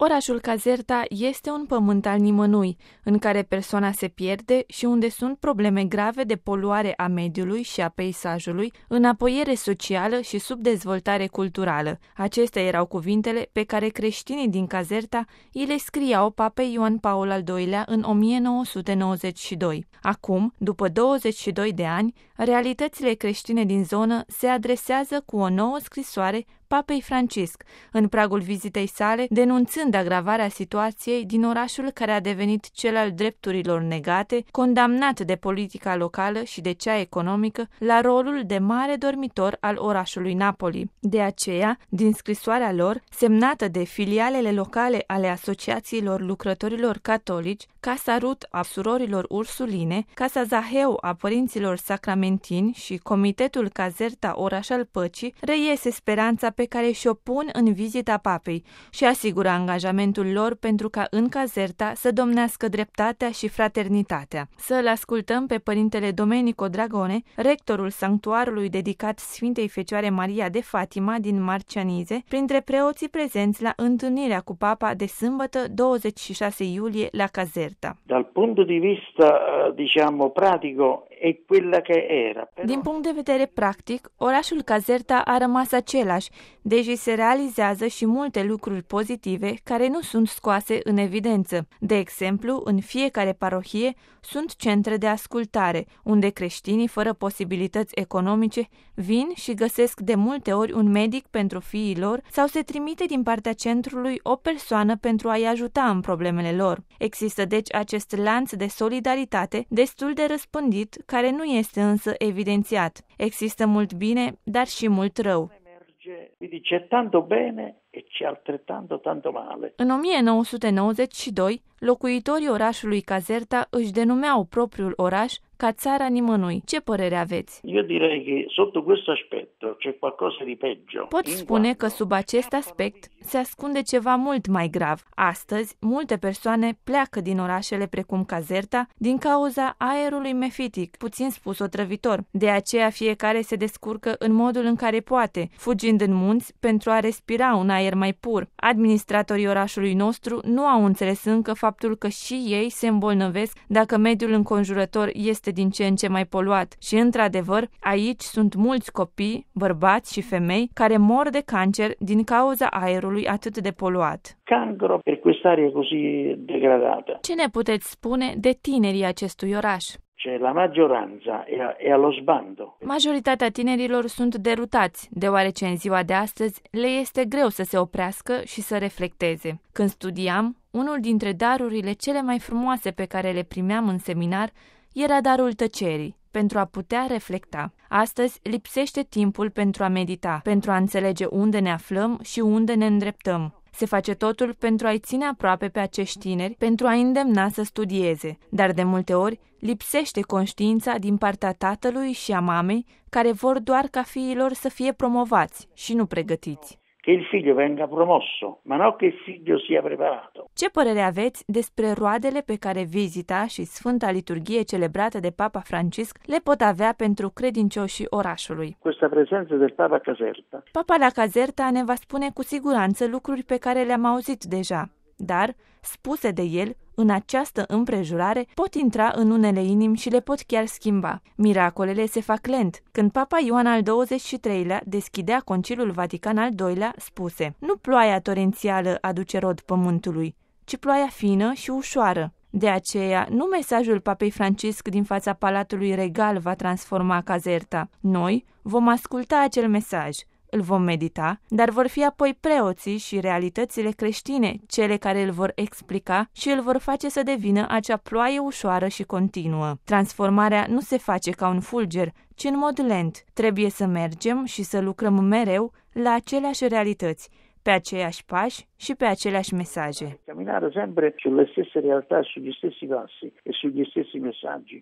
Orașul Caserta este un pământ al nimănui, în care persoana se pierde și unde sunt probleme grave de poluare a mediului și a peisajului, înapoiere socială și subdezvoltare culturală. Acestea erau cuvintele pe care creștinii din Caserta îi le scriau Papei Ioan Paul al II-lea în 1992. Acum, după 22 de ani, realitățile creștine din zonă se adresează cu o nouă scrisoare Papei Francisc, în pragul vizitei sale, denunțând agravarea situației din orașul care a devenit cel al drepturilor negate, condamnat de politica locală și de cea economică la rolul de mare dormitor al orașului Napoli. De aceea, din scrisoarea lor, semnată de filialele locale ale asociațiilor lucrătorilor catolici, Casa Rut a surorilor Ursuline, Casa Zaheu a părinților sacramentini și Comitetul Caserta Oraș al Păcii, reiese speranța pe care și-o pun în vizita papei și asigură angajamentul lor pentru ca în Caserta să domnească dreptatea și fraternitatea. Să-l ascultăm pe părintele Domenico Dragone, rectorul sanctuarului dedicat Sfintei Fecioare Maria de Fatima din Marcianize, printre preoții prezenți la întâlnirea cu papa de sâmbătă 26 iulie la Caserta. Dal punto di vista, pratico, è quella che era. Din punct de vedere practic, orașul Caserta a rămas același, deși se realizează și multe lucruri pozitive care nu sunt scoase în evidență. De exemplu, în fiecare parohie sunt centre de ascultare, unde creștinii fără posibilități economice vin și găsesc de multe ori un medic pentru fiii lor sau se trimite din partea centrului o persoană pentru a-i ajuta în problemele lor. Există deci acest lanț de solidaritate destul de răspândit, care nu este însă evidențiat. Există mult bine, dar și mult rău. Quindi c'è tanto bene e c'è altrettanto tanto male. În 1992, locuitorii orașului Caserta își denumeau propriul oraș ca țara nimănui. Ce părere aveți? Io direi che sotto questo aspetto c'è qualcosa di peggio. Pot spune că sub acest aspect se ascunde ceva mult mai grav. Astăzi, multe persoane pleacă din orașele precum Caserta din cauza aerului mefitic, puțin spus otrăvitor. De aceea fiecare se descurcă în modul în care poate, fugind în munți pentru a respira un aer mai pur. Administratorii orașului nostru nu au înțeles încă faptul că și ei se îmbolnăvesc dacă mediul înconjurător este din ce în ce mai poluat. Și, într-adevăr, aici sunt mulți copii, bărbați și femei care mor de cancer din cauza aerului atât de poluat. Cancro per quest'aria così degradata. Ce ne puteți spune de tinerii acestui oraș? La maggioranza è allo sbando. Majoritatea tinerilor sunt derutați, deoarece în ziua de astăzi le este greu să se oprească și să reflecteze. Când studiam, unul dintre darurile cele mai frumoase pe care le primeam în seminar era darul tăcerii, pentru a putea reflecta. Astăzi lipsește timpul pentru a medita, pentru a înțelege unde ne aflăm și unde ne îndreptăm. Se face totul pentru a-i ține aproape pe acești tineri, pentru a îndemna să studieze, dar de multe ori lipsește conștiința din partea tatălui și a mamei, care vor doar ca fiilor să fie promovați și nu pregătiți. Che il figlio venga promosso, ma non che il figlio sia preparato. Ce părere aveți despre roadele pe care vizita și Sfânta Liturghie celebrată de Papa Francisc le pot avea pentru credincioșii orașului? Questa presenza del Papa a Caserta. Papa la Caserta ne va spune cu siguranță lucruri pe care le-am auzit deja, dar, spuse de el, în această împrejurare, pot intra în unele inimi și le pot chiar schimba. Miracolele se fac lent. Când Papa Ioan al XXIII-lea deschidea Concilul Vatican al II-lea, spuse: nu ploaia torențială aduce rod pământului, ci ploaia fină și ușoară. De aceea, nu mesajul Papei Francisc din fața Palatului Regal va transforma Caserta. Noi vom asculta acel mesaj, îl vom medita, dar vor fi apoi preoții și realitățile creștine cele care îl vor explica și îl vor face să devină acea ploaie ușoară și continuă. Transformarea nu se face ca un fulger, ci în mod lent. Trebuie să mergem și să lucrăm mereu la aceleași realități, pe aceiași pași și pe aceleași mesaje. Camminare sempre sulle stesse realtà, sugli stessi passi e sugli stessi messaggi.